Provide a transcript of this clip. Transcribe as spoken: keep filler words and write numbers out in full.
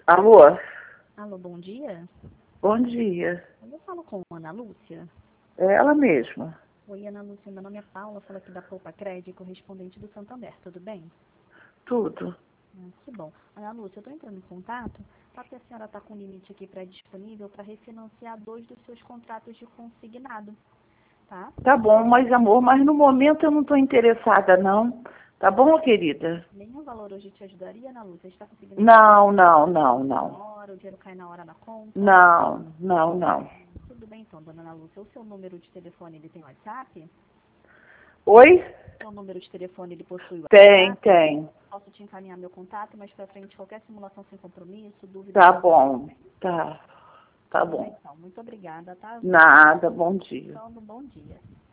Alô? Alô, bom dia. Bom dia. Eu falo com a Ana Lúcia. É ela mesma. Oi, Ana Lúcia, meu nome é Paula, falo aqui da Poupa Crédito, correspondente do Santander, tudo bem? Tudo. Ah, que bom. Ana Lúcia, eu estou entrando em contato porque a senhora está com um limite aqui pré-disponível para refinanciar dois dos seus contratos de consignado, tá? Tá bom, mas amor, mas no momento eu não estou interessada, não. Tá bom, querida? Nenhum valor hoje te ajudaria, Ana Lúcia? Está conseguindo Não, não, não, na não. hora, o dinheiro cai na hora na conta? Não, não, não. Tudo bem então, dona Ana Lúcia. O seu número de telefone, ele tem WhatsApp? Oi? O seu número de telefone, ele possui Tem, WhatsApp? tem. Posso te encaminhar meu contato, mas para frente qualquer simulação sem compromisso, dúvida. Tá bom. Tá. Tá Tudo bem, bom. então. Muito obrigada, tá? Nada, bom dia. Então, um bom dia.